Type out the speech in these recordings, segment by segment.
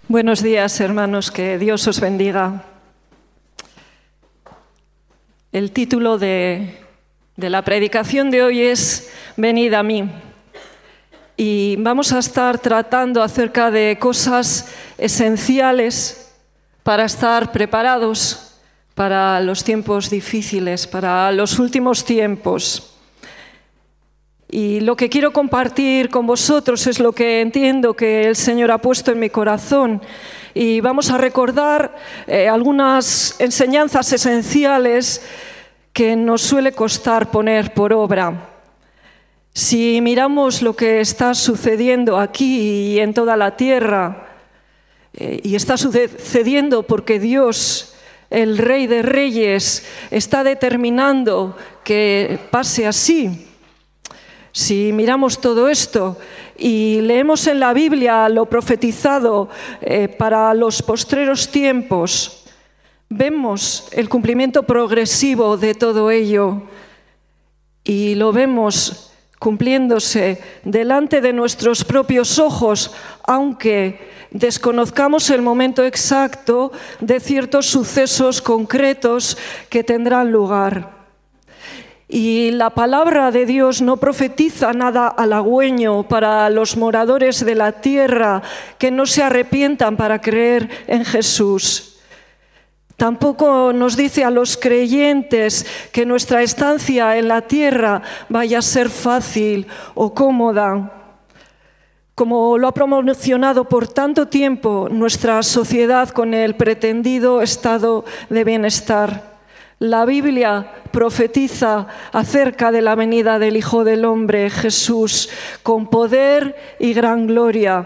Buenos días, hermanos, que Dios os bendiga. El título de la predicación de hoy es Venid a mí. Y vamos a estar tratando acerca de cosas esenciales para estar preparados para los tiempos difíciles, para los últimos tiempos. Y lo que quiero compartir con vosotros es lo que entiendo que el Señor ha puesto en mi corazón. Y vamos a recordar algunas enseñanzas esenciales que nos suele costar poner por obra. Si miramos lo que está sucediendo aquí y en toda la tierra, y está sucediendo porque Dios, el Rey de Reyes, está determinando que pase así. Si miramos todo esto y leemos en la Biblia lo profetizado para los postreros tiempos, vemos el cumplimiento progresivo de todo ello y lo vemos cumpliéndose delante de nuestros propios ojos, aunque desconozcamos el momento exacto de ciertos sucesos concretos que tendrán lugar. Y la palabra de Dios no profetiza nada halagüeño para los moradores de la tierra que no se arrepientan para creer en Jesús. Tampoco nos dice a los creyentes que nuestra estancia en la tierra vaya a ser fácil o cómoda. Como lo ha promocionado por tanto tiempo nuestra sociedad con el pretendido estado de bienestar. La Biblia profetiza acerca de la venida del Hijo del Hombre, Jesús, con poder y gran gloria.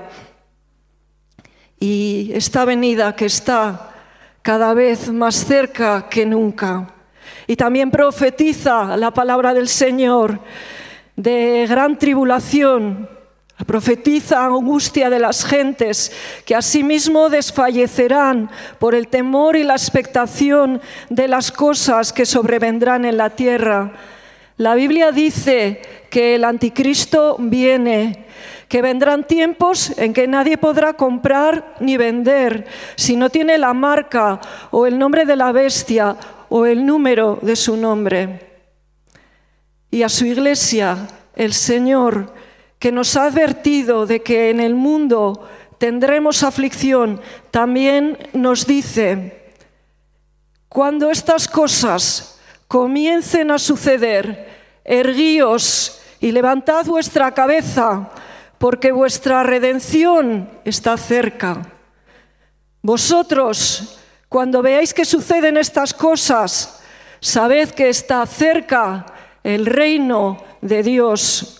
Y esta venida que está cada vez más cerca que nunca. Y también profetiza la palabra del Señor de gran tribulación. Profetiza angustia de las gentes que asimismo desfallecerán por el temor y la expectación de las cosas que sobrevendrán en la tierra. La Biblia dice que el anticristo viene, que vendrán tiempos en que nadie podrá comprar ni vender si no tiene la marca o el nombre de la bestia o el número de su nombre. Y a su iglesia, el Señor, que nos ha advertido de que en el mundo tendremos aflicción, también nos dice: cuando estas cosas comiencen a suceder, erguíos y levantad vuestra cabeza, porque vuestra redención está cerca. Vosotros, cuando veáis que suceden estas cosas, sabed que está cerca el reino de Dios.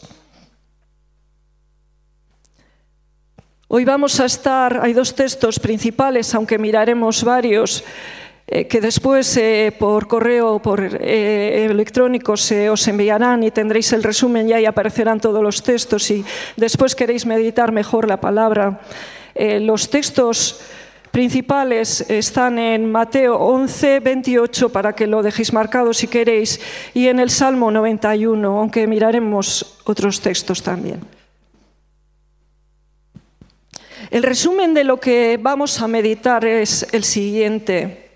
Hoy vamos a hay dos textos principales, aunque miraremos varios, que después por correo, por electrónico se os enviarán y tendréis el resumen ya y aparecerán todos los textos y después queréis meditar mejor la palabra. Los textos principales están en Mateo 11, 28, para que lo dejéis marcado si queréis, y en el Salmo 91, aunque miraremos otros textos también. El resumen de lo que vamos a meditar es el siguiente.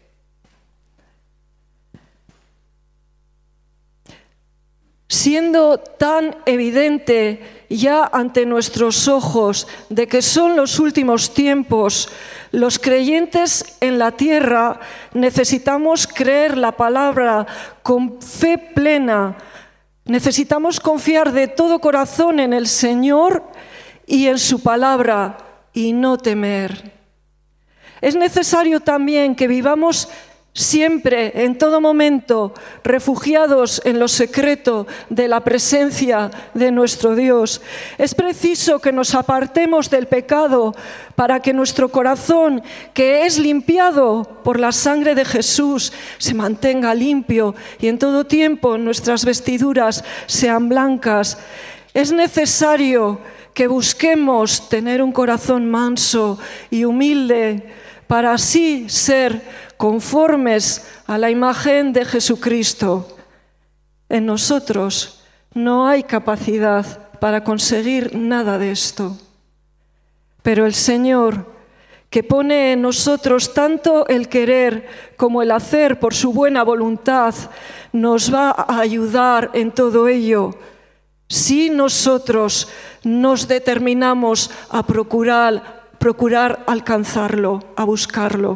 Siendo tan evidente ya ante nuestros ojos de que son los últimos tiempos, los creyentes en la tierra necesitamos creer la palabra con fe plena. Necesitamos confiar de todo corazón en el Señor y en su palabra, y no temer. Es necesario también que vivamos siempre, en todo momento, refugiados en lo secreto de la presencia de nuestro Dios. Es preciso que nos apartemos del pecado para que nuestro corazón, que es limpiado por la sangre de Jesús, se mantenga limpio y en todo tiempo nuestras vestiduras sean blancas. Es necesario que busquemos tener un corazón manso y humilde para así ser conformes a la imagen de Jesucristo. En nosotros no hay capacidad para conseguir nada de esto, pero el Señor, que pone en nosotros tanto el querer como el hacer por su buena voluntad, nos va a ayudar en todo ello si nosotros nos determinamos a procurar alcanzarlo, a buscarlo.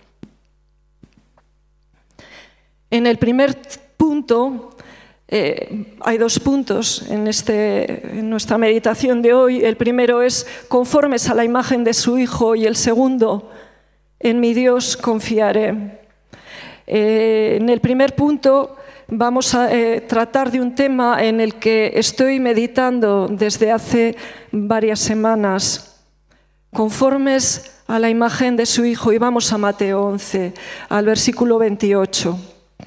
En el primer punto, hay 2 puntos en nuestra meditación de hoy. El primero es conformes a la imagen de su Hijo y el segundo, en mi Dios confiaré. En el primer punto vamos a tratar de un tema en el que estoy meditando desde hace varias semanas, conformes a la imagen de su Hijo, y vamos a Mateo 11, al versículo 28.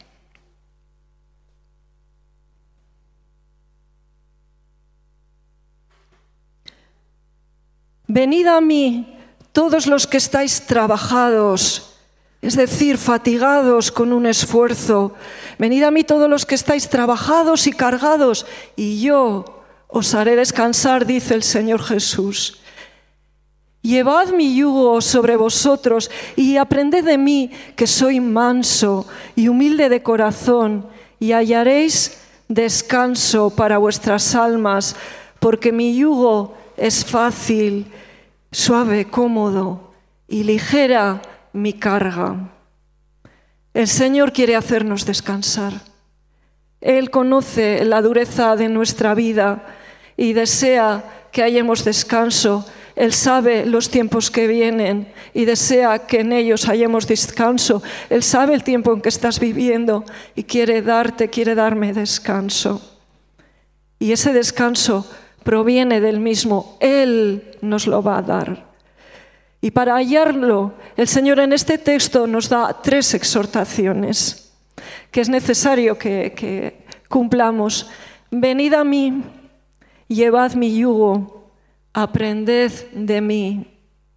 Venid a mí todos los que estáis trabajados, es decir, fatigados con un esfuerzo. Venid a mí todos los que estáis trabajados y cargados, y yo os haré descansar, dice el Señor Jesús. Llevad mi yugo sobre vosotros y aprended de mí, que soy manso y humilde de corazón, y hallaréis descanso para vuestras almas, porque mi yugo es fácil, suave, cómodo y ligera mi carga. El Señor quiere hacernos descansar. Él conoce la dureza de nuestra vida y desea que hallemos descanso. Él sabe los tiempos que vienen y desea que en ellos hallemos descanso. Él sabe el tiempo en que estás viviendo y quiere darme descanso. Y ese descanso proviene del mismo. Él nos lo va a dar. Y para hallarlo, el Señor en este texto nos da 3 exhortaciones que es necesario que cumplamos. Venid a mí, llevad mi yugo, aprended de mí.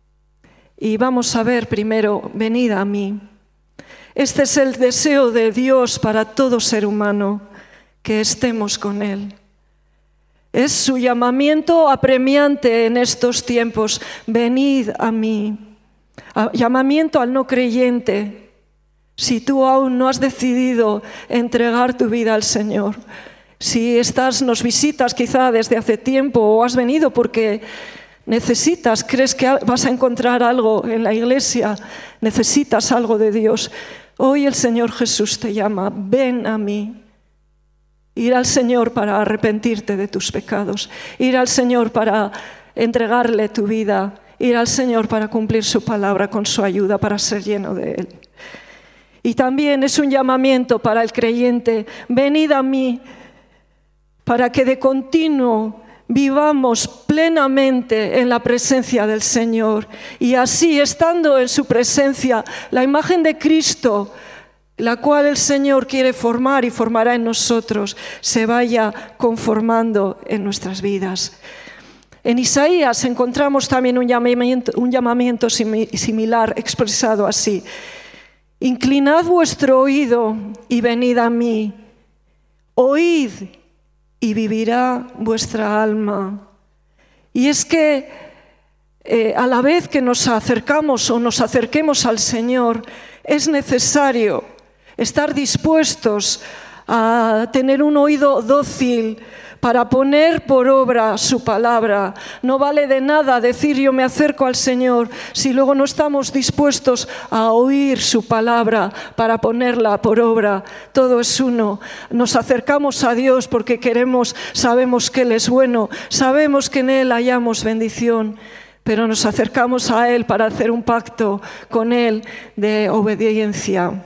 Y vamos a ver primero, venid a mí. Este es el deseo de Dios para todo ser humano, que estemos con Él. Es su llamamiento apremiante en estos tiempos. Venid a mí. Llamamiento al no creyente. Si tú aún no has decidido entregar tu vida al Señor, si nos visitas quizá desde hace tiempo o has venido porque crees que vas a encontrar algo en la iglesia, necesitas algo de Dios, hoy el Señor Jesús te llama, ven a mí. Ir al Señor para arrepentirte de tus pecados, ir al Señor para entregarle tu vida, ir al Señor para cumplir su palabra con su ayuda, para ser lleno de Él. Y también es un llamamiento para el creyente, venid a mí, para que de continuo vivamos plenamente en la presencia del Señor. Y así, estando en su presencia, la imagen de Cristo, la cual el Señor quiere formar y formará en nosotros, se vaya conformando en nuestras vidas. En Isaías encontramos también un llamamiento similar expresado así. Inclinad vuestro oído y venid a mí. Oíd y vivirá vuestra alma. Y es que a la vez que nos acercamos o nos acerquemos al Señor, es necesario estar dispuestos a tener un oído dócil para poner por obra su palabra. No vale de nada decir yo me acerco al Señor si luego no estamos dispuestos a oír su palabra para ponerla por obra. Todo es uno. Nos acercamos a Dios porque sabemos que Él es bueno, sabemos que en Él hallamos bendición, pero nos acercamos a Él para hacer un pacto con Él de obediencia.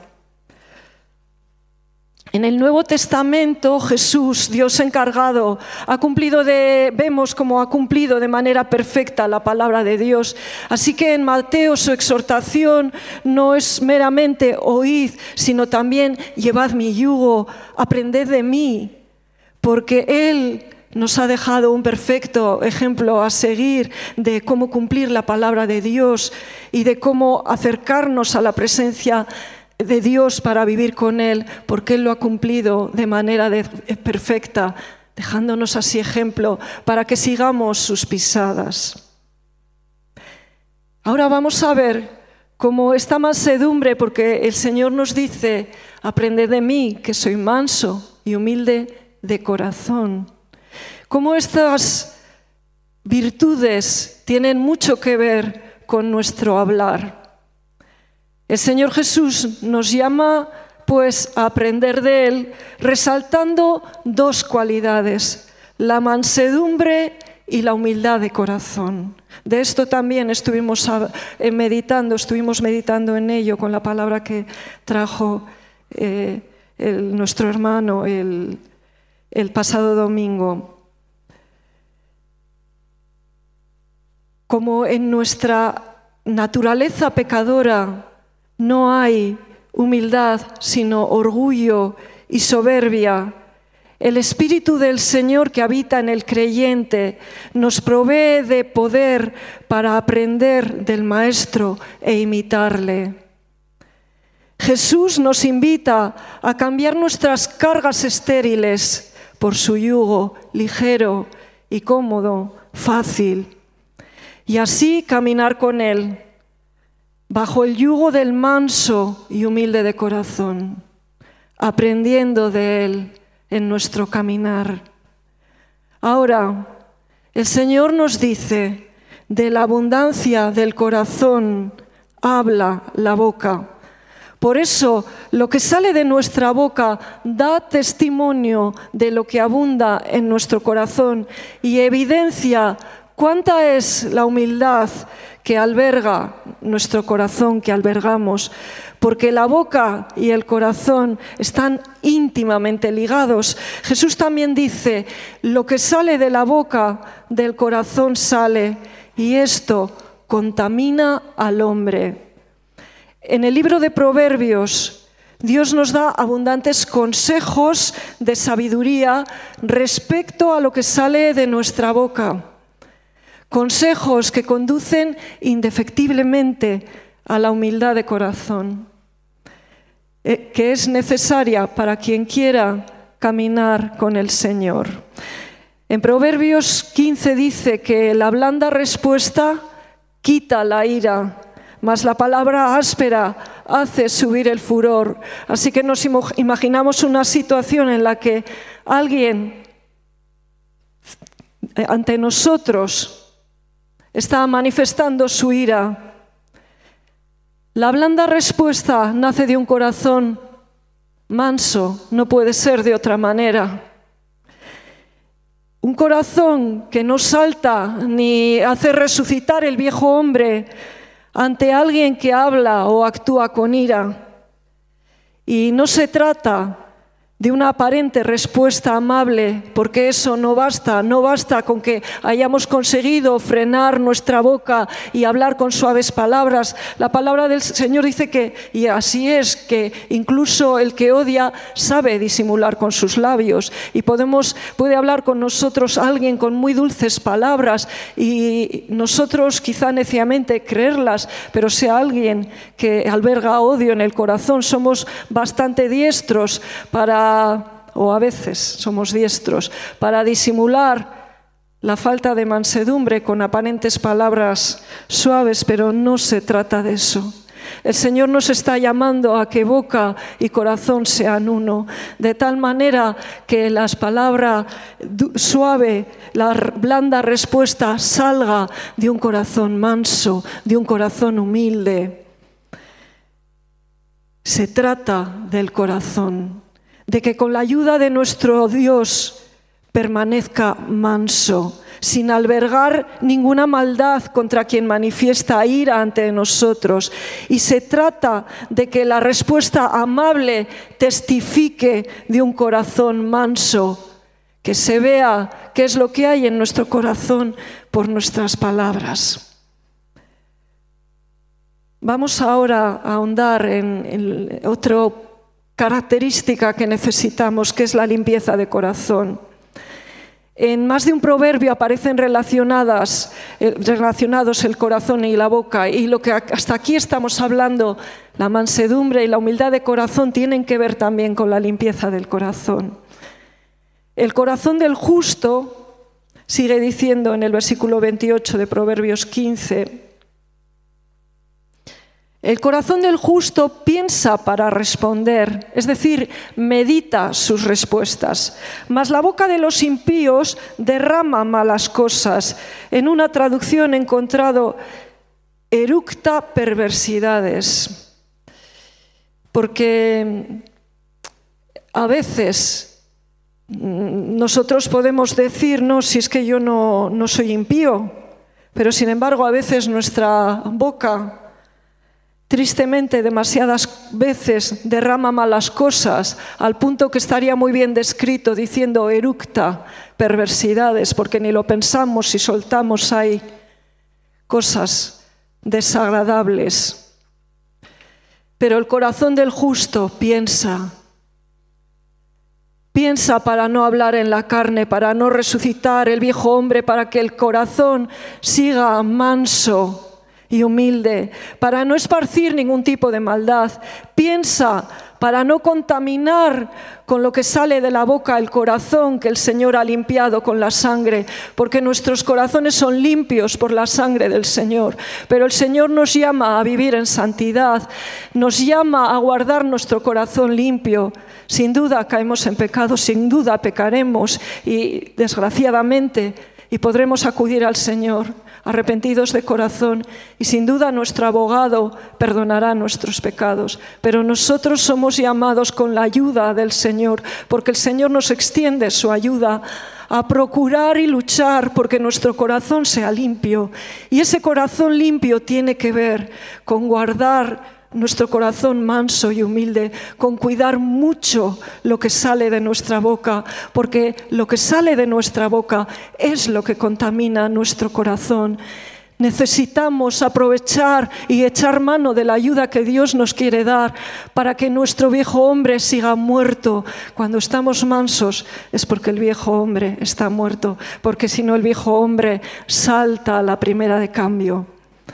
En el Nuevo Testamento, Jesús, Dios encargado, vemos cómo ha cumplido de manera perfecta la palabra de Dios. Así que en Mateo su exhortación no es meramente oíd, sino también llevad mi yugo, aprended de mí, porque Él nos ha dejado un perfecto ejemplo a seguir de cómo cumplir la palabra de Dios y de cómo acercarnos a la presencia de Dios para vivir con Él, porque Él lo ha cumplido de manera perfecta, dejándonos así ejemplo para que sigamos sus pisadas. Ahora vamos a ver cómo esta mansedumbre, porque el Señor nos dice, aprended de mí, que soy manso y humilde de corazón. Cómo estas virtudes tienen mucho que ver con nuestro hablar. El Señor Jesús nos llama pues a aprender de Él, resaltando dos cualidades, la mansedumbre y la humildad de corazón. De esto también estuvimos meditando en ello con la palabra que trajo nuestro hermano el pasado domingo. Como en nuestra naturaleza pecadora no hay humildad, sino orgullo y soberbia, el Espíritu del Señor que habita en el creyente nos provee de poder para aprender del Maestro e imitarle. Jesús nos invita a cambiar nuestras cargas estériles por su yugo ligero y cómodo, fácil, y así caminar con Él, bajo el yugo del manso y humilde de corazón, aprendiendo de Él en nuestro caminar. Ahora, el Señor nos dice, de la abundancia del corazón habla la boca. Por eso, lo que sale de nuestra boca da testimonio de lo que abunda en nuestro corazón y evidencia cuánta es la humildad que alberga nuestro corazón, que albergamos, porque la boca y el corazón están íntimamente ligados. Jesús también dice, lo que sale de la boca, del corazón sale, y esto contamina al hombre. En el libro de Proverbios, Dios nos da abundantes consejos de sabiduría respecto a lo que sale de nuestra boca. Consejos que conducen indefectiblemente a la humildad de corazón, que es necesaria para quien quiera caminar con el Señor. En Proverbios 15 dice que la blanda respuesta quita la ira, mas la palabra áspera hace subir el furor. Así que nos imaginamos una situación en la que alguien ante nosotros está manifestando su ira. La blanda respuesta nace de un corazón manso, no puede ser de otra manera. Un corazón que no salta ni hace resucitar el viejo hombre ante alguien que habla o actúa con ira. Y no se trata de una aparente respuesta amable, porque eso no basta con que hayamos conseguido frenar nuestra boca y hablar con suaves palabras. La palabra del Señor dice que, y así es, que incluso el que odia sabe disimular con sus labios, y puede hablar con nosotros alguien con muy dulces palabras y nosotros quizá neciamente creerlas, pero sea alguien que alberga odio en el corazón. Somos bastante diestros o a veces somos diestros para disimular la falta de mansedumbre con aparentes palabras suaves, pero no se trata de eso. El Señor nos está llamando a que boca y corazón sean uno, de tal manera que las palabras suave, la blanda respuesta salga de un corazón manso, de un corazón humilde. Se trata del corazón, de que con la ayuda de nuestro Dios permanezca manso, sin albergar ninguna maldad contra quien manifiesta ira ante nosotros. Y se trata de que la respuesta amable testifique de un corazón manso, que se vea qué es lo que hay en nuestro corazón por nuestras palabras. Vamos ahora a ahondar en otra característica que necesitamos, que es la limpieza de corazón. En más de un proverbio aparecen relacionados el corazón y la boca, y lo que hasta aquí estamos hablando, la mansedumbre y la humildad de corazón, tienen que ver también con la limpieza del corazón. El corazón del justo, sigue diciendo en el versículo 28 de Proverbios 15, El corazón del justo piensa para responder, es decir, medita sus respuestas. Mas la boca de los impíos derrama malas cosas. En una traducción he encontrado eructa perversidades. Porque a veces nosotros podemos decir, no, si es que yo no soy impío, pero sin embargo a veces nuestra boca, tristemente, demasiadas veces derrama malas cosas, al punto que estaría muy bien descrito diciendo eructa perversidades, porque ni lo pensamos y soltamos ahí cosas desagradables. Pero el corazón del justo piensa para no hablar en la carne, para no resucitar el viejo hombre, para que el corazón siga manso y humilde, para no esparcir ningún tipo de maldad. Piensa para no contaminar con lo que sale de la boca el corazón que el Señor ha limpiado con la sangre, porque nuestros corazones son limpios por la sangre del Señor. Pero el Señor nos llama a vivir en santidad, nos llama a guardar nuestro corazón limpio. Sin duda caemos en pecado, sin duda pecaremos y desgraciadamente, y podremos acudir al Señor arrepentidos de corazón, y sin duda nuestro abogado perdonará nuestros pecados. Pero nosotros somos llamados con la ayuda del Señor, porque el Señor nos extiende su ayuda a procurar y luchar porque nuestro corazón sea limpio. Y ese corazón limpio tiene que ver con guardar nuestro corazón manso y humilde, con cuidar mucho lo que sale de nuestra boca, porque lo que sale de nuestra boca es lo que contamina nuestro corazón. Necesitamos aprovechar y echar mano de la ayuda que Dios nos quiere dar para que nuestro viejo hombre siga muerto. Cuando estamos mansos es porque el viejo hombre está muerto, porque si no el viejo hombre salta a la primera de cambio.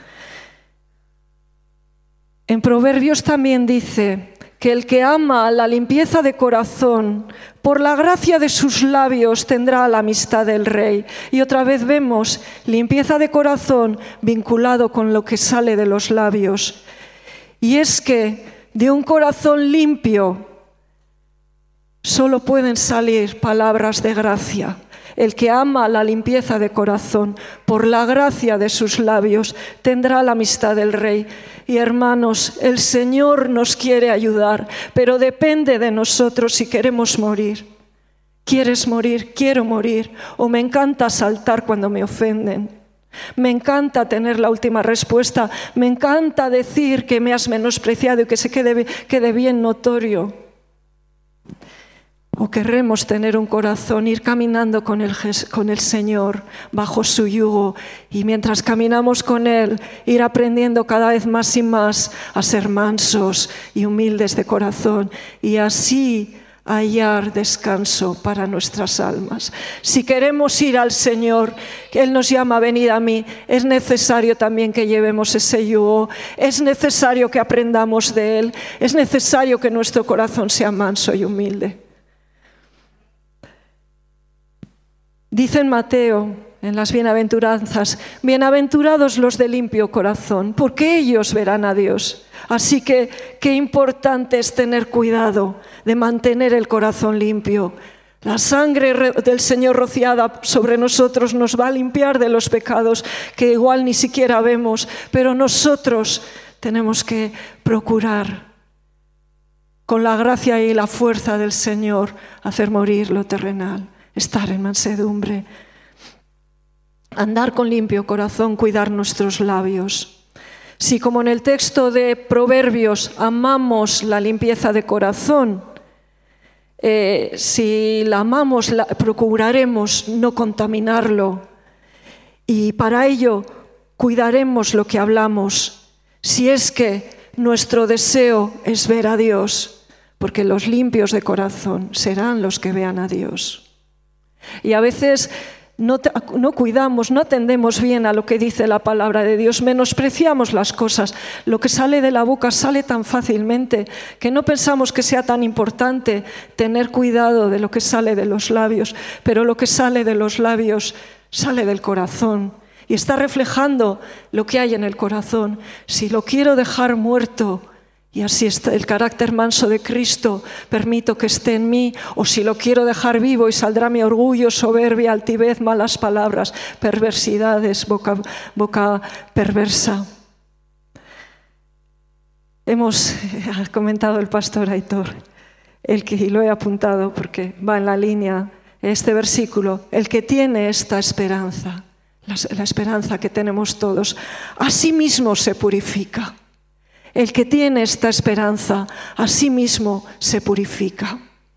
En Proverbios también dice que el que ama la limpieza de corazón, por la gracia de sus labios tendrá la amistad del rey. Y otra vez vemos limpieza de corazón vinculado con lo que sale de los labios. Y es que de un corazón limpio solo pueden salir palabras de gracia. El que ama la limpieza de corazón, por la gracia de sus labios, tendrá la amistad del Rey. Y hermanos, el Señor nos quiere ayudar, pero depende de nosotros si queremos morir. ¿Quieres morir? Quiero morir. O me encanta saltar cuando me ofenden. Me encanta tener la última respuesta. Me encanta decir que me has menospreciado y que se quede bien notorio. O querremos tener un corazón, ir caminando con el Señor bajo su yugo, y mientras caminamos con Él, ir aprendiendo cada vez más y más a ser mansos y humildes de corazón, y así hallar descanso para nuestras almas. Si queremos ir al Señor, Él nos llama, venid a mí, es necesario también que llevemos ese yugo, es necesario que aprendamos de Él, es necesario que nuestro corazón sea manso y humilde. Dice en Mateo, en las bienaventuranzas, bienaventurados los de limpio corazón, porque ellos verán a Dios. Así que qué importante es tener cuidado de mantener el corazón limpio. La sangre del Señor rociada sobre nosotros nos va a limpiar de los pecados que igual ni siquiera vemos, pero nosotros tenemos que procurar, con la gracia y la fuerza del Señor, hacer morir lo terrenal. Estar en mansedumbre, andar con limpio corazón, cuidar nuestros labios. Si como en el texto de Proverbios amamos la limpieza de corazón, si la amamos, procuraremos no contaminarlo, y para ello cuidaremos lo que hablamos, si es que nuestro deseo es ver a Dios, porque los limpios de corazón serán los que vean a Dios. Y a veces no cuidamos, no atendemos bien a lo que dice la palabra de Dios, menospreciamos las cosas. Lo que sale de la boca sale tan fácilmente que no pensamos que sea tan importante tener cuidado de lo que sale de los labios, pero lo que sale de los labios sale del corazón. y está reflejando lo que hay en el corazón. Si lo quiero dejar muerto, y así está el carácter manso de Cristo, permito que esté en mí, o si lo quiero dejar vivo y saldrá mi orgullo, soberbia, altivez, malas palabras, perversidades, boca perversa. Hemos comentado el pastor Aitor, y lo he apuntado porque va en la línea este versículo, el que tiene esta esperanza, la esperanza que tenemos todos, a sí mismo se purifica. El que tiene esta esperanza, a sí mismo se purifica.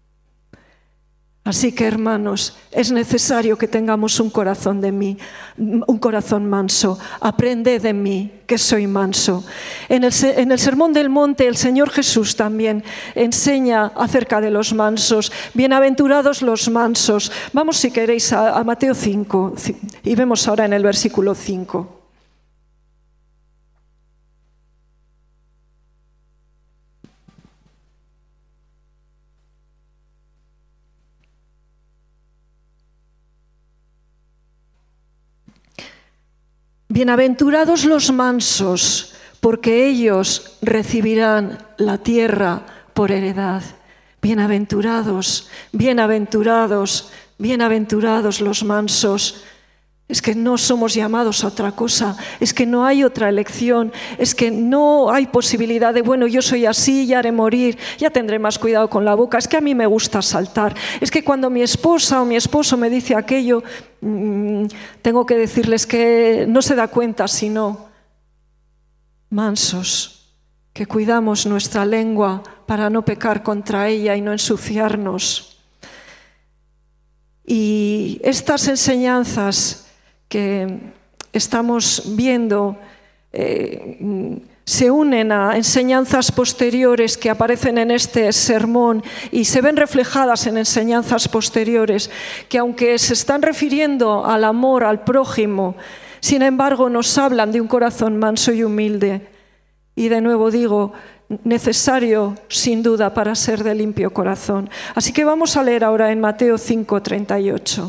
Así que, hermanos, es necesario que tengamos un corazón manso. Aprended de mí, que soy manso. En el Sermón del Monte, el Señor Jesús también enseña acerca de los mansos. Bienaventurados los mansos. Vamos, si queréis, a Mateo 5, y vemos ahora en el versículo 5. Bienaventurados los mansos, porque ellos recibirán la tierra por heredad. Bienaventurados, bienaventurados, bienaventurados los mansos. Es que no somos llamados a otra cosa, es que no hay otra elección, es que no hay posibilidad de, bueno, yo soy así, ya haré morir, ya tendré más cuidado con la boca, es que a mí me gusta saltar, es que cuando mi esposa o mi esposo me dice aquello, tengo que decirles que no se da cuenta, sino mansos, que cuidamos nuestra lengua para no pecar contra ella y no ensuciarnos. Y estas enseñanzas que estamos viendo se unen a enseñanzas posteriores que aparecen en este sermón y se ven reflejadas en enseñanzas posteriores que, aunque se están refiriendo al amor al prójimo, sin embargo nos hablan de un corazón manso y humilde. Y de nuevo digo, necesario sin duda para ser de limpio corazón. Así que vamos a leer ahora en Mateo 5:38.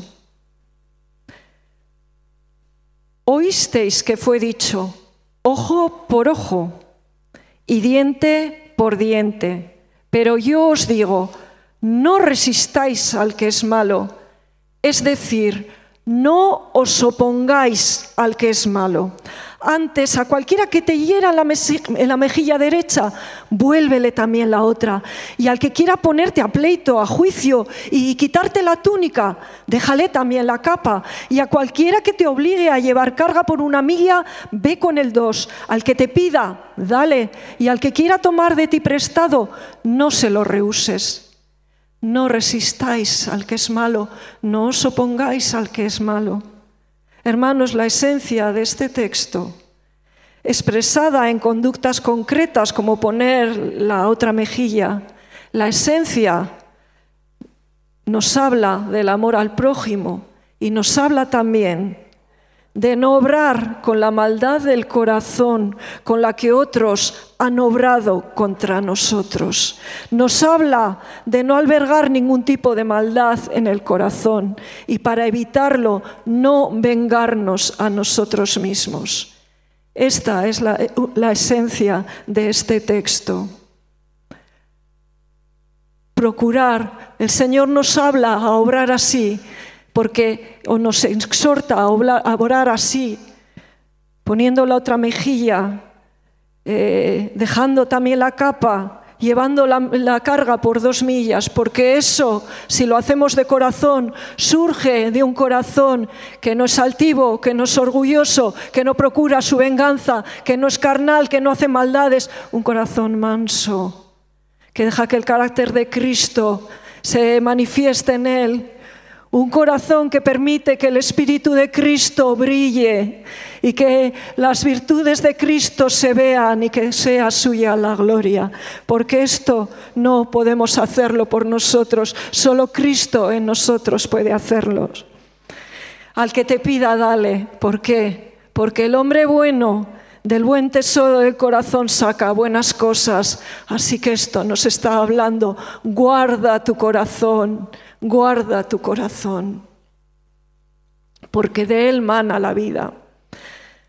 Oísteis que fue dicho, ojo por ojo y diente por diente. Pero yo os digo, no resistáis al que es malo, es decir, no os opongáis al que es malo. Antes, a cualquiera que te hiera en la mejilla derecha, vuélvele también la otra. Y al que quiera ponerte a pleito, a juicio y quitarte la túnica, déjale también la capa. Y a cualquiera que te obligue a llevar carga por una milla, ve con el 2. Al que te pida, dale. Y al que quiera tomar de ti prestado, no se lo rehuses. No resistáis al que es malo, no os opongáis al que es malo. Hermanos, la esencia de este texto, expresada en conductas concretas como poner la otra mejilla, la esencia nos habla del amor al prójimo y nos habla también de no obrar con la maldad del corazón con la que otros han obrado contra nosotros. Nos habla de no albergar ningún tipo de maldad en el corazón y, para evitarlo, no vengarnos a nosotros mismos. Esta es la esencia de este texto. Procurar, el Señor nos habla a obrar así, o nos exhorta a orar así, poniendo la otra mejilla, dejando también la capa, llevando la carga por 2 millas, porque eso, si lo hacemos de corazón, surge de un corazón que no es altivo, que no es orgulloso, que no procura su venganza, que no es carnal, que no hace maldades, un corazón manso, que deja que el carácter de Cristo se manifieste en él. Un corazón que permite que el Espíritu de Cristo brille y que las virtudes de Cristo se vean y que sea suya la gloria. Porque esto no podemos hacerlo por nosotros, solo Cristo en nosotros puede hacerlo. Al que te pida, dale. ¿Por qué? Porque el hombre bueno del buen tesoro del corazón saca buenas cosas. Así que esto nos está hablando. Guarda tu corazón. Guarda tu corazón, porque de él mana la vida.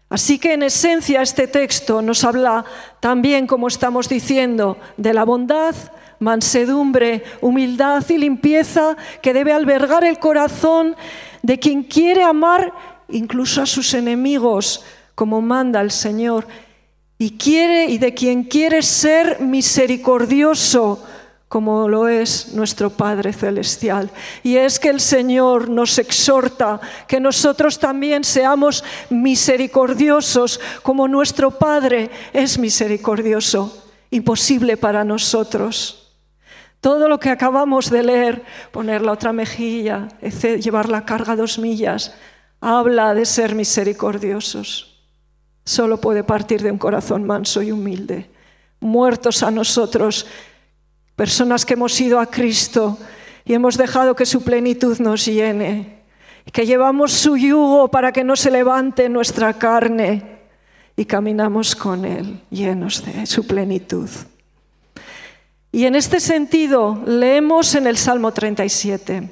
Así que en esencia este texto nos habla también, como estamos diciendo, de la bondad, mansedumbre, humildad y limpieza que debe albergar el corazón de quien quiere amar incluso a sus enemigos, como manda el Señor, y de quien quiere ser misericordioso, como lo es nuestro Padre Celestial. Y es que el Señor nos exhorta que nosotros también seamos misericordiosos, como nuestro Padre es misericordioso. Imposible para nosotros. Todo lo que acabamos de leer, poner la otra mejilla, llevar la carga 2 millas, habla de ser misericordiosos. Solo puede partir de un corazón manso y humilde. Muertos a nosotros, personas que hemos ido a Cristo y hemos dejado que su plenitud nos llene, que llevamos su yugo para que no se levante nuestra carne y caminamos con Él llenos de su plenitud. Y en este sentido leemos en el Salmo 37.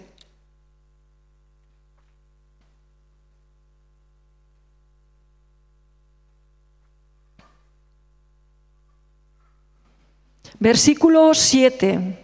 Versículo 7.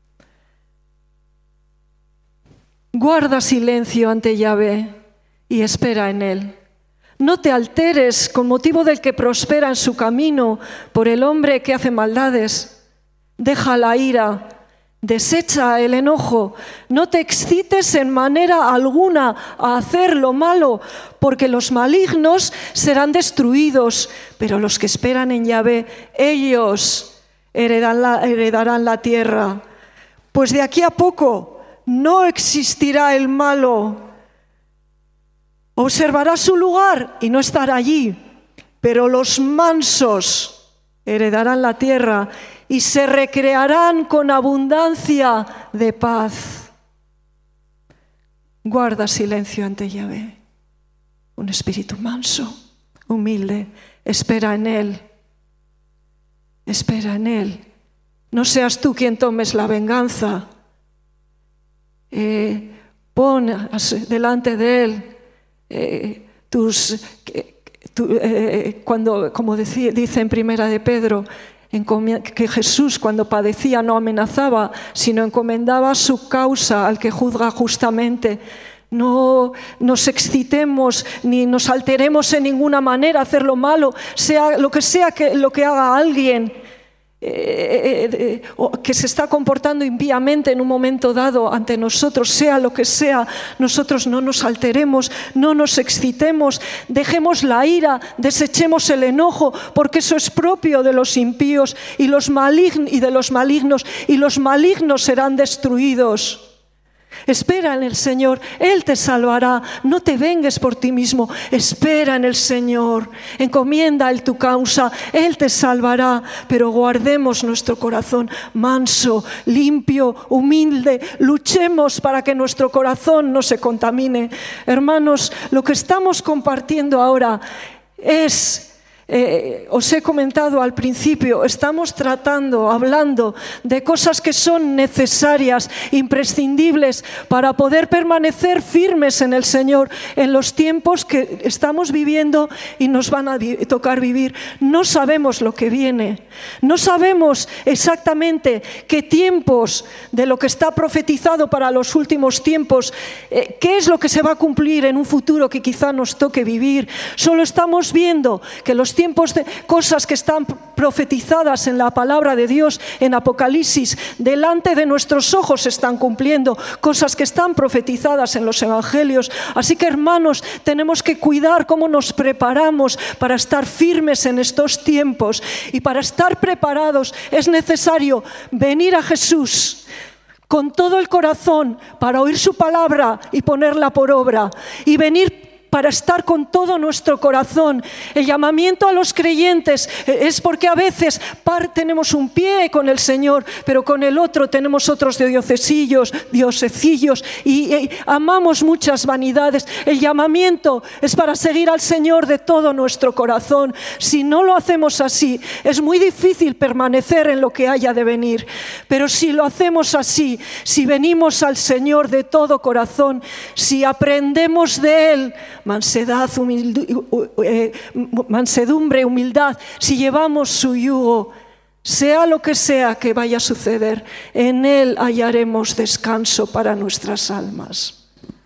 Guarda silencio ante Yahvé y espera en Él. No te alteres con motivo del que prospera en su camino, por el hombre que hace maldades. Deja la ira, desecha el enojo. No te excites en manera alguna a hacer lo malo, porque los malignos serán destruidos, pero los que esperan en Yahvé, ellos heredarán la tierra. Pues de aquí a poco no existirá el malo. Observará su lugar y no estará allí, pero los mansos heredarán la tierra y se recrearán con abundancia de paz. Guarda silencio ante Yahvé. Un espíritu manso, humilde, espera en Él. Espera en Él. No seas tú quien tomes la venganza. Pon delante de Él cuando, como dice en Primera de Pedro, que Jesús cuando padecía no amenazaba, sino encomendaba su causa al que juzga justamente. No nos excitemos ni nos alteremos en ninguna manera a hacer lo malo, sea lo que haga alguien que se está comportando impíamente en un momento dado ante nosotros, sea lo que sea, nosotros no nos alteremos, no nos excitemos, dejemos la ira, desechemos el enojo, porque eso es propio de los impíos y de los malignos, y los malignos serán destruidos. Espera en el Señor, Él te salvará. No te vengues por ti mismo, espera en el Señor. Encomienda a Él tu causa, Él te salvará. Pero guardemos nuestro corazón manso, limpio, humilde. Luchemos para que nuestro corazón no se contamine. Hermanos, lo que estamos compartiendo ahora es... os he comentado al principio, estamos hablando de cosas que son necesarias, imprescindibles para poder permanecer firmes en el Señor en los tiempos que estamos viviendo y nos van a tocar vivir. No sabemos lo que viene, no sabemos exactamente qué tiempos de lo que está profetizado para los últimos tiempos, qué es lo que se va a cumplir en un futuro que quizá nos toque vivir. Solo estamos viendo que los tiempos de cosas que están profetizadas en la palabra de Dios, en Apocalipsis, delante de nuestros ojos se están cumpliendo, cosas que están profetizadas en los evangelios. Así que, hermanos, tenemos que cuidar cómo nos preparamos para estar firmes en estos tiempos, y para estar preparados es necesario venir a Jesús con todo el corazón para oír su palabra y ponerla por obra, y venir para estar con todo nuestro corazón. El llamamiento a los creyentes es porque a veces tenemos un pie con el Señor, pero con el otro tenemos otros de diosecillos y amamos muchas vanidades. El llamamiento es para seguir al Señor de todo nuestro corazón. Si no lo hacemos así, es muy difícil permanecer en lo que haya de venir. Pero si lo hacemos así, si venimos al Señor de todo corazón, si aprendemos de Él mansedumbre, humildad, si llevamos su yugo, sea lo que sea que vaya a suceder, en Él hallaremos descanso para nuestras almas.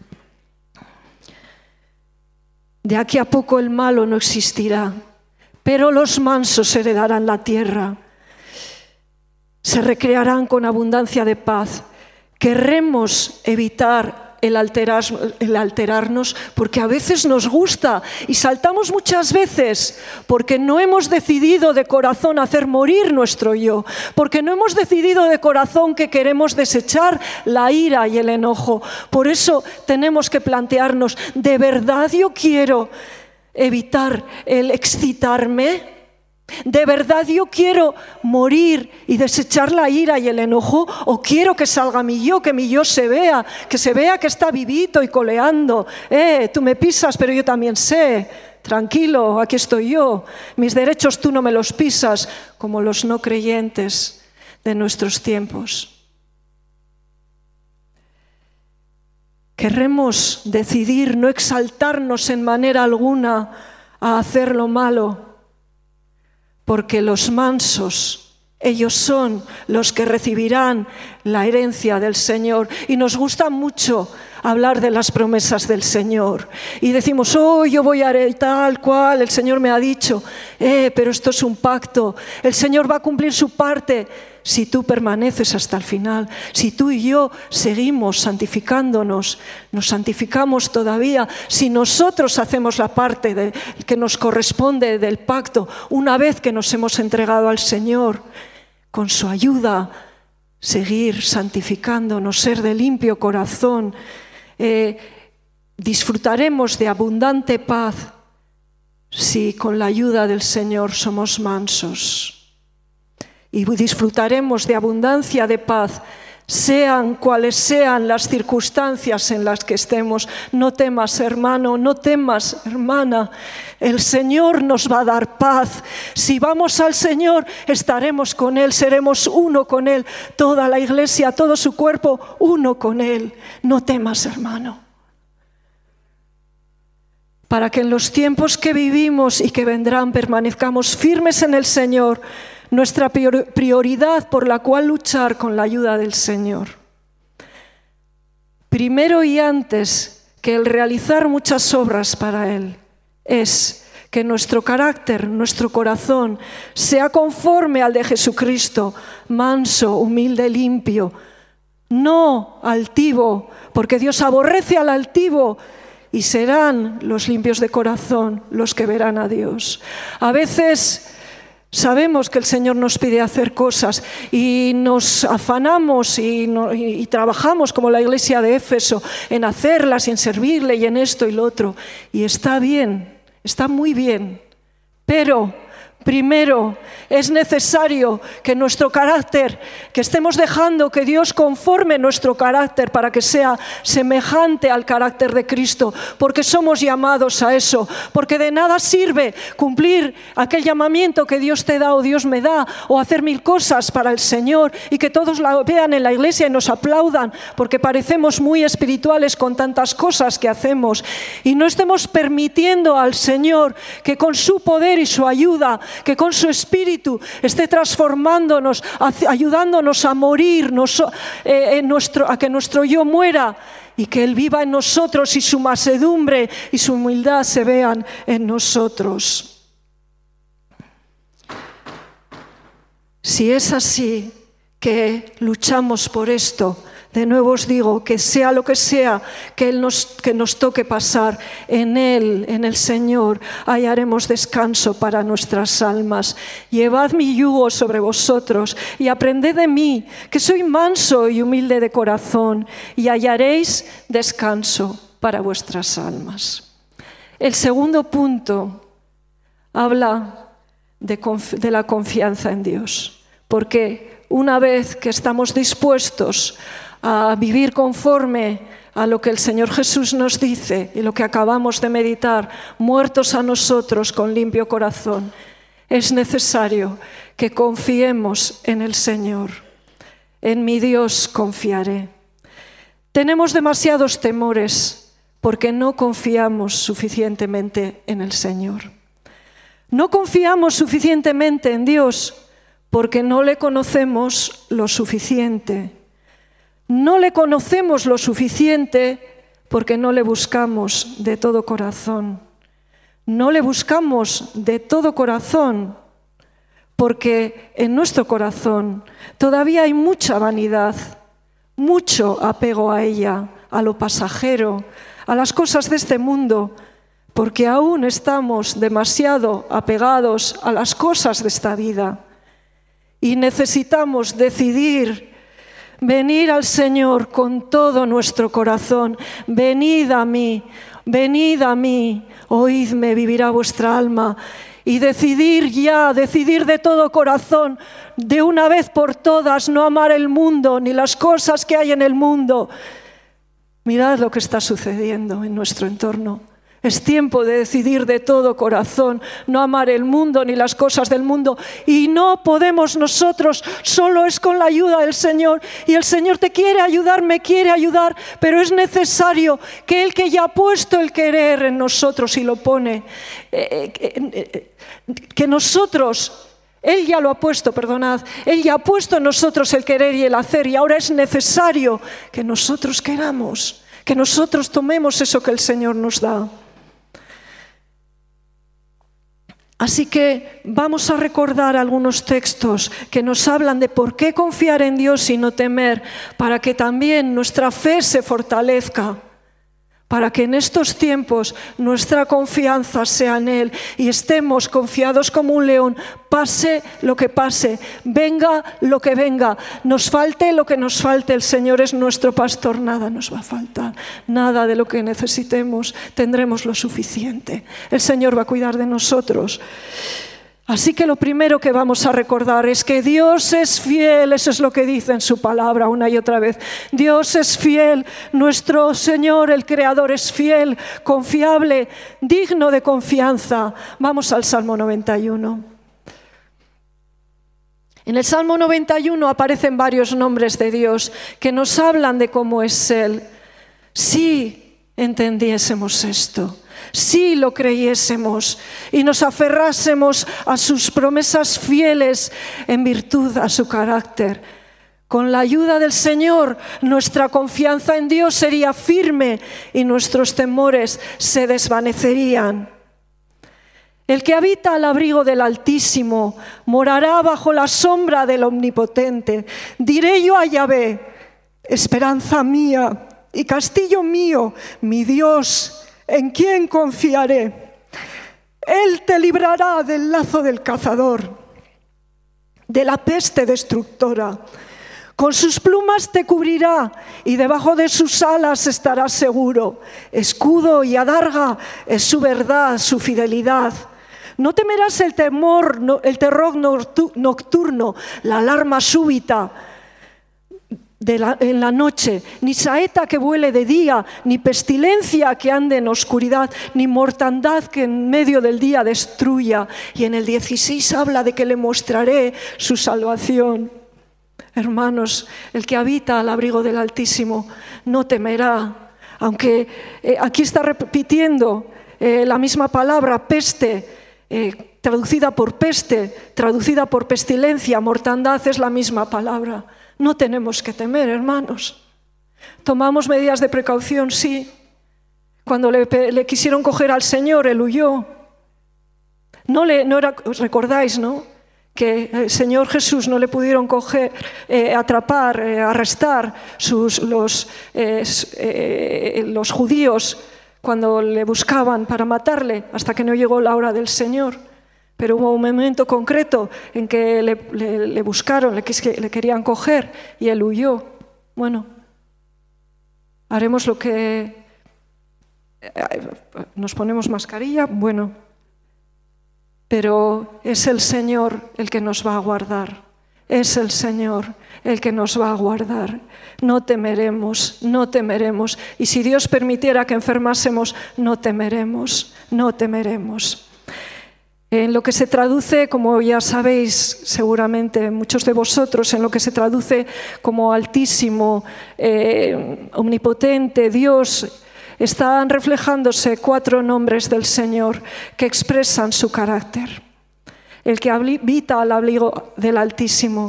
De aquí a poco el malo no existirá, pero los mansos heredarán la tierra. Se recrearán con abundancia de paz. Querremos evitar el alterarnos porque a veces nos gusta y saltamos muchas veces porque no hemos decidido de corazón hacer morir nuestro yo, porque no hemos decidido de corazón que queremos desechar la ira y el enojo. Por eso tenemos que plantearnos, ¿de verdad yo quiero evitar el excitarme? ¿De verdad yo quiero morir y desechar la ira y el enojo? ¿O quiero que salga mi yo, que mi yo se vea que está vivito y coleando? Tú me pisas, pero yo también sé. Tranquilo, aquí estoy yo. Mis derechos tú no me los pisas, como los no creyentes de nuestros tiempos. Querremos decidir no exaltarnos en manera alguna a hacer lo malo, porque los mansos, ellos son los que recibirán la herencia del Señor. Y nos gusta mucho hablar de las promesas del Señor. Y decimos, yo voy a tal cual, el Señor me ha dicho. Pero esto es un pacto. El Señor va a cumplir su parte si tú permaneces hasta el final. Si tú y yo seguimos santificándonos, nos santificamos todavía. Si nosotros hacemos la parte que nos corresponde del pacto, una vez que nos hemos entregado al Señor, con su ayuda, seguir santificándonos, ser de limpio corazón, disfrutaremos de abundante paz si con la ayuda del Señor somos mansos. Y disfrutaremos de abundancia de paz, sean cuales sean las circunstancias en las que estemos. No temas, hermano, no temas, hermana. El Señor nos va a dar paz. Si vamos al Señor, estaremos con Él, seremos uno con Él. Toda la iglesia, todo su cuerpo, uno con Él. No temas, hermano. Para que en los tiempos que vivimos y que vendrán permanezcamos firmes en el Señor, nuestra prioridad por la cual luchar con la ayuda del Señor. Primero y antes que el realizar muchas obras para Él, es que nuestro carácter, nuestro corazón, sea conforme al de Jesucristo, manso, humilde, limpio, no altivo, porque Dios aborrece al altivo, y serán los limpios de corazón los que verán a Dios. A veces sabemos que el Señor nos pide hacer cosas y nos afanamos y trabajamos como la iglesia de Éfeso en hacerlas y en servirle y en esto y lo otro. Y está bien, está muy bien, pero primero es necesario que nuestro carácter, que estemos dejando que Dios conforme nuestro carácter para que sea semejante al carácter de Cristo, porque somos llamados a eso, porque de nada sirve cumplir aquel llamamiento que Dios te da o Dios me da, o hacer 1000 cosas para el Señor y que todos la vean en la iglesia y nos aplaudan, porque parecemos muy espirituales con tantas cosas que hacemos, y no estemos permitiendo al Señor que con su poder y su ayuda, que con su Espíritu esté transformándonos, ayudándonos a morir, a que nuestro yo muera y que Él viva en nosotros y su mansedumbre y su humildad se vean en nosotros. Si es así que luchamos por esto, de nuevo os digo que sea lo que sea que nos toque pasar, en Él, en el Señor, hallaremos descanso para nuestras almas. Llevad mi yugo sobre vosotros y aprended de mí, que soy manso y humilde de corazón, y hallaréis descanso para vuestras almas. El segundo punto habla de la confianza en Dios, porque una vez que estamos dispuestos a vivir conforme a lo que el Señor Jesús nos dice y lo que acabamos de meditar, muertos a nosotros con limpio corazón, es necesario que confiemos en el Señor. en mi Dios confiaré. Tenemos demasiados temores porque no confiamos suficientemente en el Señor. No confiamos suficientemente en Dios porque no le conocemos lo suficiente. No le conocemos lo suficiente porque no le buscamos de todo corazón. No le buscamos de todo corazón porque en nuestro corazón todavía hay mucha vanidad, mucho apego a ella, a lo pasajero, a las cosas de este mundo, porque aún estamos demasiado apegados a las cosas de esta vida y necesitamos decidir venir al Señor con todo nuestro corazón. Venid a mí, oídme, vivirá vuestra alma. Y decidir de todo corazón, de una vez por todas, no amar el mundo ni las cosas que hay en el mundo. Mirad lo que está sucediendo en nuestro entorno. Es tiempo de decidir de todo corazón, no amar el mundo ni las cosas del mundo. Y no podemos nosotros, solo es con la ayuda del Señor. Y el Señor te quiere ayudar, me quiere ayudar, pero es necesario que Él, que ya ha puesto el querer en nosotros y lo pone, que nosotros... Él ya lo ha puesto, perdonad, Él ya ha puesto en nosotros el querer y el hacer, y ahora es necesario que nosotros queramos, que nosotros tomemos eso que el Señor nos da. Así que vamos a recordar algunos textos que nos hablan de por qué confiar en Dios y no temer, para que también nuestra fe se fortalezca, para que en estos tiempos nuestra confianza sea en Él y estemos confiados como un león, pase lo que pase, venga lo que venga, nos falte lo que nos falte, el Señor es nuestro pastor, nada nos va a faltar, nada de lo que necesitemos, tendremos lo suficiente, el Señor va a cuidar de nosotros. Así que lo primero que vamos a recordar es que Dios es fiel, eso es lo que dice en su palabra una y otra vez. Dios es fiel, nuestro Señor, el Creador, es fiel, confiable, digno de confianza. Vamos al Salmo 91. En el Salmo 91 aparecen varios nombres de Dios que nos hablan de cómo es Él. Si entendiésemos esto, si lo creyésemos y nos aferrásemos a sus promesas fieles en virtud a su carácter. Con la ayuda del Señor, nuestra confianza en Dios sería firme y nuestros temores se desvanecerían. El que habita al abrigo del Altísimo morará bajo la sombra del Omnipotente. Diré yo a Yahvé, esperanza mía y castillo mío, mi Dios, ¿en quién confiaré? Él te librará del lazo del cazador, de la peste destructora. Con sus plumas te cubrirá y debajo de sus alas estarás seguro. Escudo y adarga es su verdad, su fidelidad. No temerás el terror nocturno, la alarma súbita en la noche, ni saeta que vuele de día, ni pestilencia que ande en oscuridad, ni mortandad que en medio del día destruya. Y en el 16 habla de que le mostraré su salvación. Hermanos, el que habita al abrigo del Altísimo no temerá, aunque aquí está repitiendo la misma palabra, peste, traducida por peste, traducida por pestilencia, mortandad es la misma palabra. No tenemos que temer, hermanos. Tomamos medidas de precaución, sí. Cuando le quisieron coger al Señor, Él huyó. ¿Os recordáis, no? Que el Señor Jesús no le pudieron coger, atrapar, arrestar los judíos cuando le buscaban para matarle, hasta que no llegó la hora del Señor. Pero hubo un momento concreto en que le buscaron, le querían coger y Él huyó. Bueno, haremos lo que... Nos ponemos mascarilla, bueno. Pero es el Señor el que nos va a guardar. Es el Señor el que nos va a guardar. No temeremos, no temeremos. Y si Dios permitiera que enfermásemos, no temeremos, no temeremos. en lo que se traduce, como ya sabéis seguramente muchos de vosotros, en lo que se traduce como Altísimo, Omnipotente, Dios, están reflejándose 4 nombres del Señor que expresan su carácter. El que habita al abrigo del Altísimo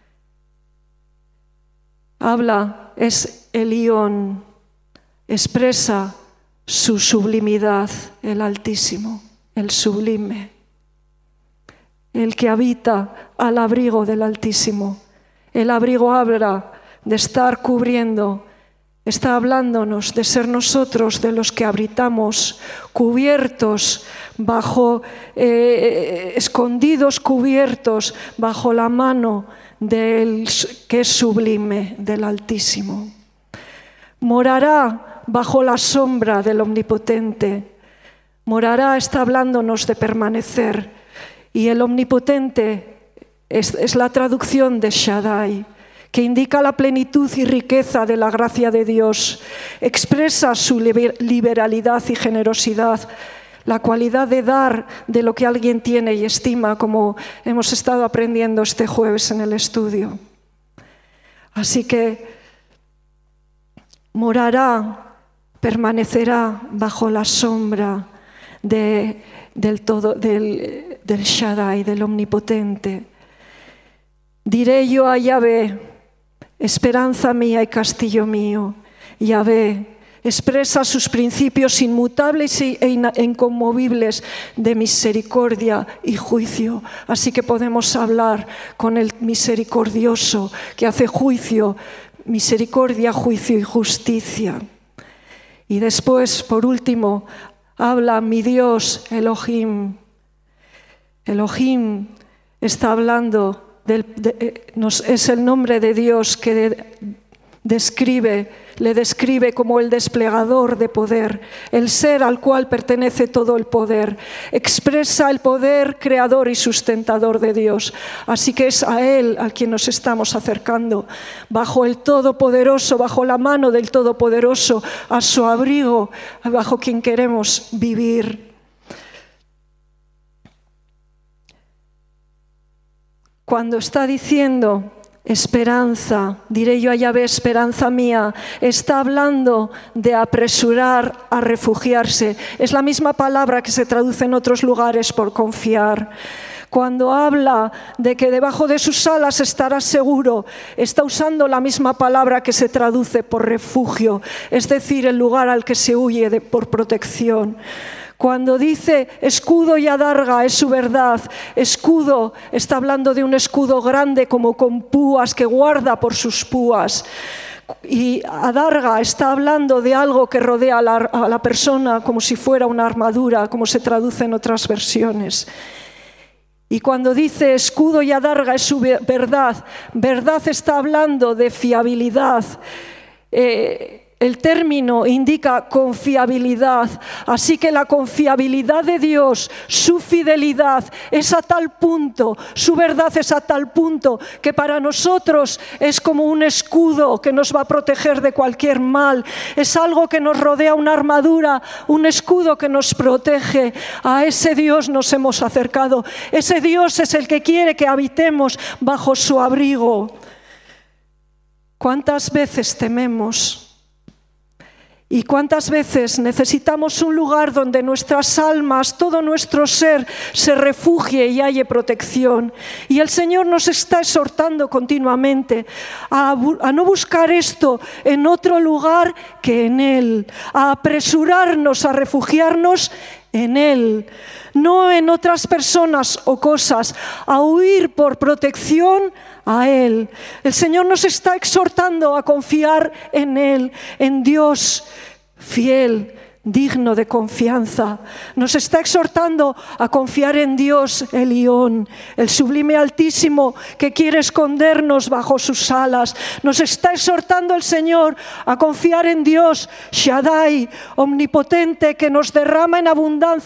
habla, es Elión, expresa su sublimidad, el Altísimo, el sublime. El que habita al abrigo del Altísimo. El abrigo habla de estar cubriendo, está hablándonos de ser nosotros de los que habitamos cubiertos bajo, escondidos, cubiertos bajo la mano del que es sublime, del Altísimo. Morará bajo la sombra del Omnipotente. Morará está hablándonos de permanecer. Y el Omnipotente es la traducción de Shaddai, que indica la plenitud y riqueza de la gracia de Dios. Expresa su liberalidad y generosidad, la cualidad de dar de lo que alguien tiene y estima, como hemos estado aprendiendo este jueves en el estudio. Así que morará, permanecerá bajo la sombra del Shaddai, del Omnipotente. Diré yo a Yahvé, esperanza mía y castillo mío. Yahvé expresa sus principios inmutables e inconmovibles de misericordia y juicio. Así que podemos hablar con el misericordioso que hace juicio, misericordia, juicio y justicia. Y después, por último, habla mi Dios, Elohim. Elohim está hablando, es el nombre de Dios que le describe como el desplegador de poder, el ser al cual pertenece todo el poder. Expresa el poder creador y sustentador de Dios. Así que es a Él a quien nos estamos acercando, bajo el Todopoderoso, bajo la mano del Todopoderoso, a su abrigo, bajo quien queremos vivir. Cuando está diciendo esperanza, diré yo a Yahvé, esperanza mía, está hablando de apresurar a refugiarse. Es la misma palabra que se traduce en otros lugares por confiar. Cuando habla de que debajo de sus alas estarás seguro, está usando la misma palabra que se traduce por refugio, es decir, el lugar al que se huye por protección. Cuando dice escudo y adarga es su verdad. Escudo está hablando de un escudo grande como con púas que guarda por sus púas. Y adarga está hablando de algo que rodea a la persona como si fuera una armadura, como se traduce en otras versiones. Y cuando dice escudo y adarga es su verdad, verdad está hablando de fiabilidad. El término indica confiabilidad, así que la confiabilidad de Dios, su fidelidad es a tal punto, su verdad es a tal punto que para nosotros es como un escudo que nos va a proteger de cualquier mal. Es algo que nos rodea, una armadura, un escudo que nos protege. A ese Dios nos hemos acercado. Ese Dios es el que quiere que habitemos bajo su abrigo. ¿Cuántas veces tememos? ¿Y cuántas veces necesitamos un lugar donde nuestras almas, todo nuestro ser, se refugie y halle protección? Y el Señor nos está exhortando continuamente a no buscar esto en otro lugar que en Él, a apresurarnos a refugiarnos en Él, no en otras personas o cosas, a huir por protección a Él. El Señor nos está exhortando a confiar en Él, en Dios fiel, digno de confianza. Nos está exhortando a confiar en Dios, Elión, el sublime Altísimo que quiere escondernos bajo sus alas. Nos está exhortando el Señor a confiar en Dios, Shaddai, omnipotente, que nos derrama en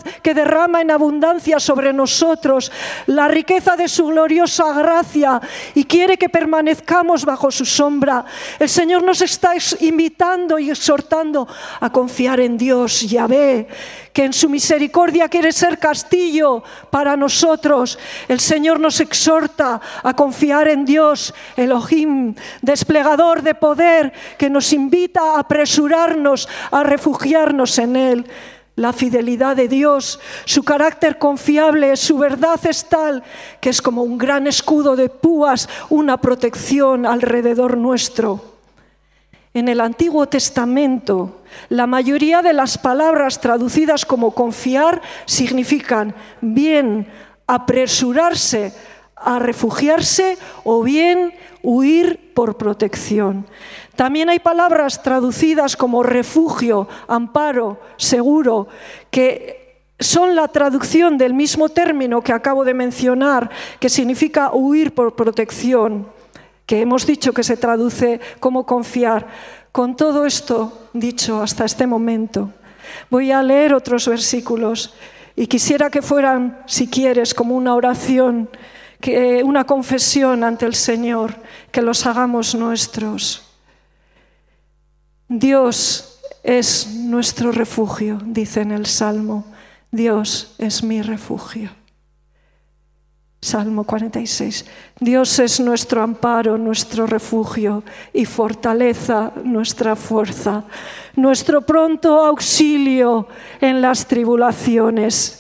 abundancia sobre nosotros la riqueza de su gloriosa gracia y quiere que permanezcamos bajo su sombra. El Señor nos está invitando y exhortando a confiar en Dios. Dios, Yahvé, que en su misericordia quiere ser castillo para nosotros. El Señor nos exhorta a confiar en Dios, Elohim, desplegador de poder, que nos invita a apresurarnos, a refugiarnos en Él. La fidelidad de Dios, su carácter confiable, su verdad es tal que es como un gran escudo de púas, una protección alrededor nuestro. En el Antiguo Testamento, la mayoría de las palabras traducidas como confiar significan bien apresurarse a refugiarse o bien huir por protección. También hay palabras traducidas como refugio, amparo, seguro, que son la traducción del mismo término que acabo de mencionar, que significa huir por protección, que hemos dicho que se traduce como confiar. Con todo esto dicho hasta este momento, voy a leer otros versículos y quisiera que fueran, si quieres, como una oración, una confesión ante el Señor, que los hagamos nuestros. Dios es nuestro refugio, dice en el Salmo. Dios es mi refugio. Salmo 46. Dios es nuestro amparo, nuestro refugio y fortaleza, nuestra fuerza, nuestro pronto auxilio en las tribulaciones.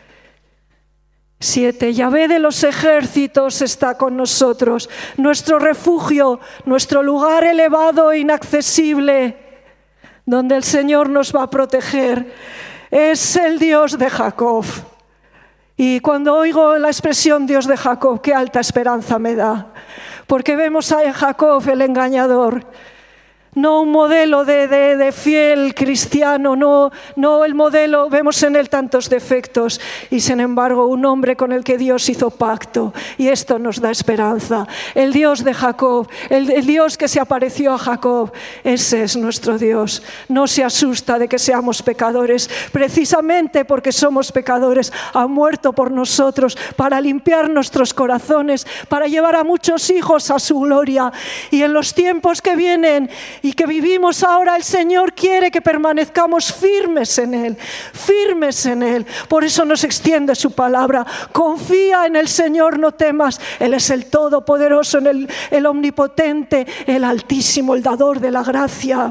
7. Yahvé de los ejércitos está con nosotros, nuestro refugio, nuestro lugar elevado e inaccesible, donde el Señor nos va a proteger. Es el Dios de Jacob. Y cuando oigo la expresión Dios de Jacob, qué alta esperanza me da. Porque vemos a Jacob, el engañador, no un modelo de fiel cristiano, no el modelo, vemos en él tantos defectos, y sin embargo un hombre con el que Dios hizo pacto, y esto nos da esperanza. El Dios de Jacob, el Dios que se apareció a Jacob, ese es nuestro Dios. No se asusta de que seamos pecadores, precisamente porque somos pecadores, ha muerto por nosotros para limpiar nuestros corazones, para llevar a muchos hijos a su gloria, y en los tiempos que vienen y que vivimos ahora, el Señor quiere que permanezcamos firmes en Él, firmes en Él. Por eso nos extiende su palabra. Confía en el Señor, no temas. Él es el Todopoderoso, el Omnipotente, el Altísimo, el Dador de la gracia.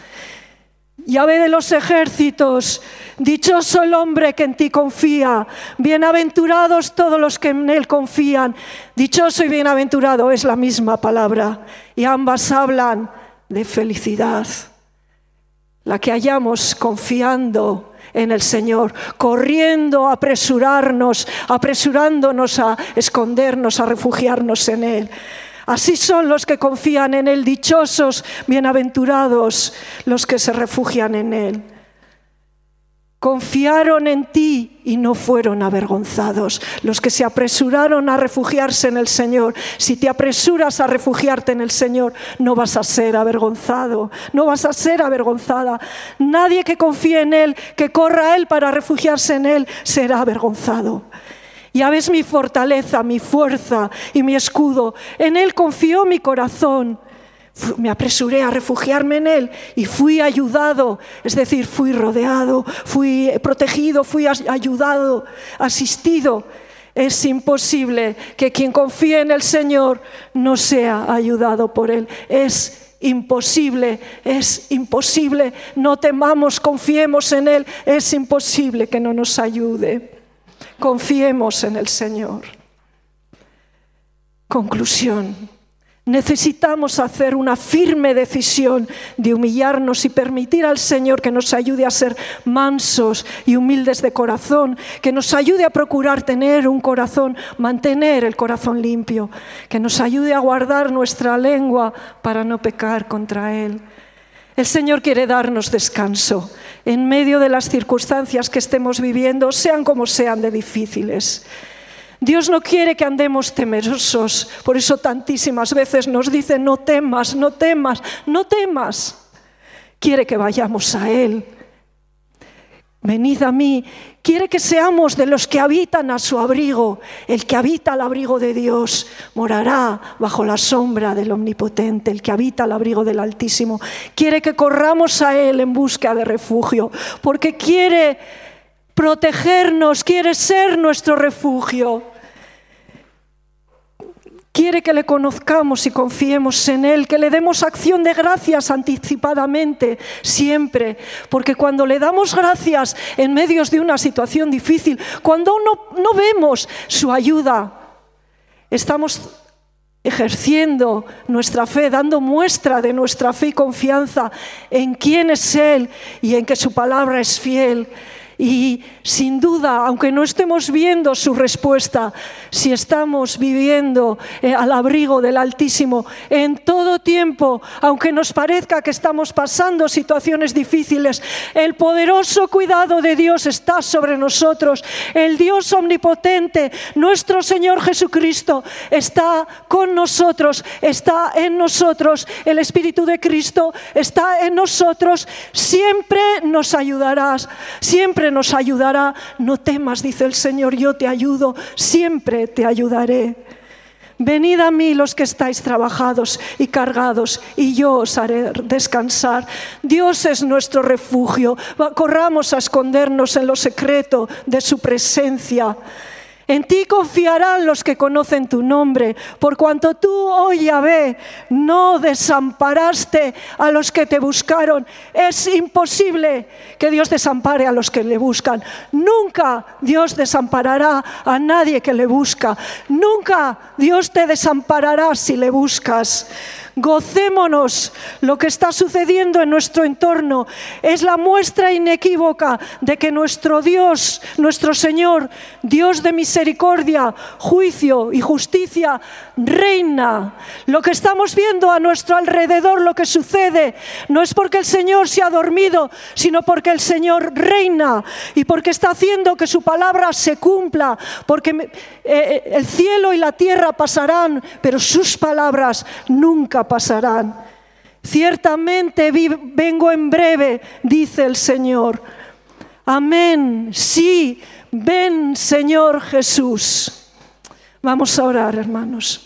Yahvé de los ejércitos, dichoso el hombre que en ti confía, bienaventurados todos los que en él confían. Dichoso y bienaventurado es la misma palabra, y ambas hablan de felicidad, la que hallamos confiando en el Señor, corriendo, apresurándonos a escondernos, a refugiarnos en Él. Así son los que confían en Él, dichosos, bienaventurados los que se refugian en Él. Confiaron en ti y no fueron avergonzados. Los que se apresuraron a refugiarse en el Señor. Si te apresuras a refugiarte en el Señor, no vas a ser avergonzado, no vas a ser avergonzada. Nadie que confíe en Él, que corra a Él para refugiarse en Él, será avergonzado. Ya ves mi fortaleza, mi fuerza y mi escudo. En Él confió mi corazón. Me apresuré a refugiarme en Él y fui ayudado, es decir, fui rodeado, fui protegido, fui ayudado, asistido. Es imposible que quien confíe en el Señor no sea ayudado por Él. Es imposible. No temamos, confiemos en Él. Es imposible que no nos ayude. Confiemos en el Señor. Conclusión. Necesitamos hacer una firme decisión de humillarnos y permitir al Señor que nos ayude a ser mansos y humildes de corazón, que nos ayude a procurar mantener el corazón limpio, que nos ayude a guardar nuestra lengua para no pecar contra Él. El Señor quiere darnos descanso en medio de las circunstancias que estemos viviendo, sean como sean de difíciles. Dios no quiere que andemos temerosos, por eso tantísimas veces nos dice no temas, no temas, no temas. Quiere que vayamos a Él, Venid a mí. Quiere que seamos de los que habitan a su abrigo. El que habita al abrigo de Dios morará bajo la sombra del Omnipotente. El que habita al abrigo del Altísimo. Quiere que corramos a Él en busca de refugio, porque quiere protegernos, quiere ser nuestro refugio. Quiere que le conozcamos y confiemos en Él, que le demos acción de gracias anticipadamente, siempre. Porque cuando le damos gracias en medio de una situación difícil, cuando no vemos su ayuda, estamos ejerciendo nuestra fe, dando muestra de nuestra fe y confianza en quién es Él y en que su palabra es fiel. Y sin duda, aunque no estemos viendo su respuesta, si estamos viviendo al abrigo del Altísimo en todo tiempo, aunque nos parezca que estamos pasando situaciones difíciles, el poderoso cuidado de Dios está sobre nosotros. El Dios omnipotente, nuestro Señor Jesucristo, está con nosotros, está en nosotros. El Espíritu de Cristo está en nosotros. Siempre nos ayudarás, siempre nos ayudará. No temas, dice el Señor, yo te ayudo, siempre te ayudaré. Venid a mí los que estáis trabajados y cargados, y yo os haré descansar. Dios es nuestro refugio. Corramos a escondernos en lo secreto de su presencia. En ti confiarán los que conocen tu nombre, por cuanto tú, oh Yahvé, no desamparaste a los que te buscaron. Es imposible que Dios desampare a los que le buscan. Nunca Dios desamparará a nadie que le busca. Nunca Dios te desamparará si le buscas. Gocémonos. Lo que está sucediendo en nuestro entorno es la muestra inequívoca de que nuestro Dios, nuestro Señor, Dios de misericordia, juicio y justicia, reina. Lo que estamos viendo a nuestro alrededor, lo que sucede, no es porque el Señor se ha dormido, sino porque el Señor reina y porque está haciendo que su palabra se cumpla, porque el cielo y la tierra pasarán, pero sus palabras nunca pasarán. Ciertamente vengo en breve, dice el Señor. Amén. Sí, ven, Señor Jesús. Vamos a orar, hermanos.